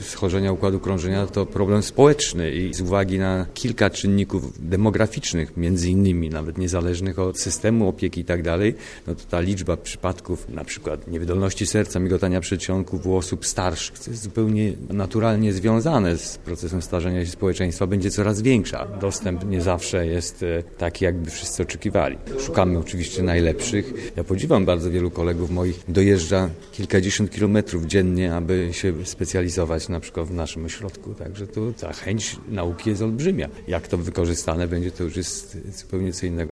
schorzenia układu krążenia to problem społeczny i z uwagi na kilka czynników demograficznych, między innymi nawet niezależnych od systemu opieki i tak dalej, no to ta liczba przypadków na przykład niewydolności serca, migotania przedsionków u osób starszych, co jest zupełnie naturalnie związane z procesem starzenia się społeczeństwa, będzie coraz większa. Dostęp nie zawsze jest taki, jakby wszyscy oczekiwali. Szukamy oczywiście najlepszych. Ja podziwiam bardzo wielu kolegów moich, dojeżdża kilkadziesiąt kilometrów dziennie, aby się specjalizować na przykład w naszym ośrodku. Także tu ta chęć nauki jest olbrzymia. Jak to wykorzystane będzie, to już jest zupełnie co innego.